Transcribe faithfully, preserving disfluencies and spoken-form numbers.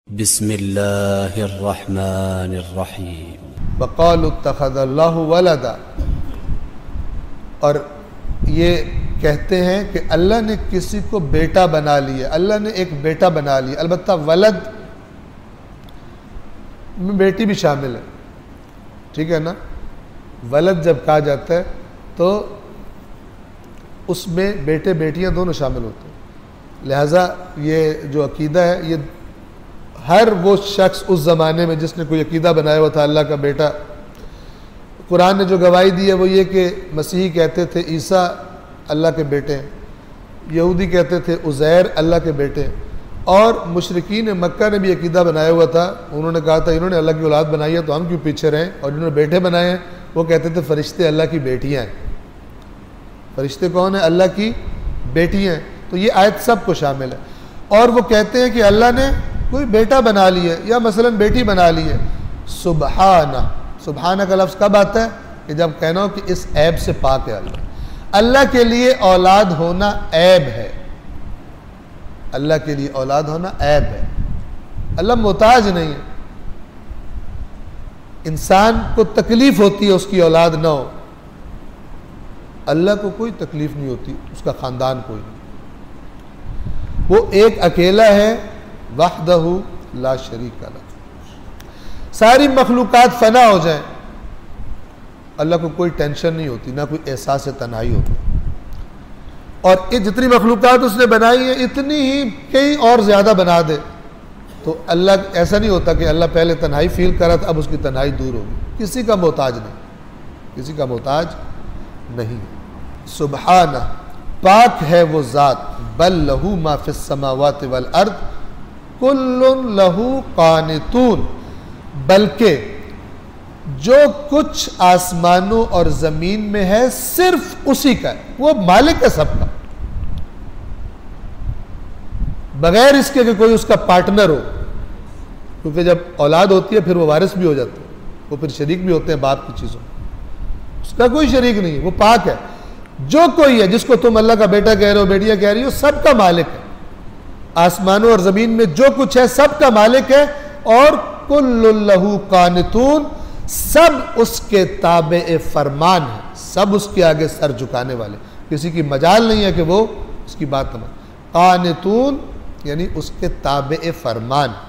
بسم اللہ الرحمن الرحیم۔ وقالوا اتخذ اللہ ولدا، اور یہ کہتے ہیں کہ اللہ نے کسی کو بیٹا بنا لیا، اللہ نے ایک بیٹا بنا لیا۔ البتہ ولد میں بیٹی بھی شامل ہے، ٹھیک ہے نا۔ ولد جب کہا جاتا ہے تو اس میں بیٹے بیٹیاں دونوں شامل ہوتے ہیں، لہٰذا یہ جو عقیدہ ہے، یہ ہر وہ شخص اس زمانے میں جس نے کوئی عقیدہ بنایا ہوا تھا اللہ کا بیٹا، قرآن نے جو گواہی دی ہے وہ یہ کہ مسیحی کہتے تھے عیسیٰ اللہ کے بیٹے ہیں، یہودی کہتے تھے عزیر اللہ کے بیٹے ہیں، اور مشرکین مکہ نے بھی عقیدہ بنایا ہوا تھا۔ انہوں نے کہا تھا انہوں نے اللہ کی اولاد بنائی ہے تو ہم کیوں پیچھے رہیں، اور انہوں نے بیٹے بنائے ہیں وہ کہتے تھے فرشتے اللہ کی بیٹیاں ہیں۔ فرشتے کون ہیں؟ اللہ کی بیٹیاں ہیں۔ تو یہ آیت سب کو شامل ہے۔ اور وہ کہتے ہیں کہ اللہ نے کوئی بیٹا بنا لی ہے یا مثلا بیٹی بنا لی ہے۔ سبحانہ، سبحانہ کا لفظ کب آتا ہے؟ کہ جب کہنا ہو کہ اس عیب سے پاک ہے اللہ۔ اللہ کے لیے اولاد ہونا عیب ہے، اللہ کے لیے اولاد ہونا عیب ہے۔ اللہ محتاج نہیں ہے، انسان کو تکلیف ہوتی ہے اس کی اولاد نہ ہو، اللہ کو کوئی تکلیف نہیں ہوتی، اس کا خاندان کوئی نہیں۔ وہ ایک اکیلا ہے، وحدہ لا شریک لہ۔ ساری مخلوقات فنا ہو جائیں، اللہ کو کوئی ٹینشن نہیں ہوتی، نہ کوئی احساس تنہائی ہوتا۔ اور یہ جتنی مخلوقات اس نے بنائی ہیں اتنی ہی کئی اور زیادہ بنا دے تو اللہ ایسا نہیں ہوتا کہ اللہ پہلے تنہائی فیل کرا تھا اب اس کی تنہائی دور ہوگی۔ کسی کا محتاج نہیں، کسی کا محتاج نہیں۔ سبحانہ، پاک ہے وہ ذات، بل لہو ما فی السماوات والارض کل لہو قانتون، بلکہ جو کچھ آسمانوں اور زمین میں ہے صرف اسی کا ہے، وہ مالک ہے سب کا، بغیر اس کے کہ کوئی اس کا پارٹنر ہو، کیونکہ جب اولاد ہوتی ہے پھر وہ وارث بھی ہو جاتے ہیں، وہ پھر شریک بھی ہوتے ہیں باپ کی چیزوں، اس کا کوئی شریک نہیں ہے، وہ پاک ہے۔ جو کوئی ہے جس کو تم اللہ کا بیٹا کہہ رہے ہو، بیٹیاں کہہ رہی ہو، سب کا مالک ہے، آسمانوں اور زمین میں جو کچھ ہے سب کا مالک ہے، اور کل لہو قانتون، سب اس کے تابع فرمان ہے، سب اس کے آگے سر جھکانے والے، کسی کی مجال نہیں ہے کہ وہ اس کی بات نہ مانے۔ قانتون یعنی اس کے تابع فرمان۔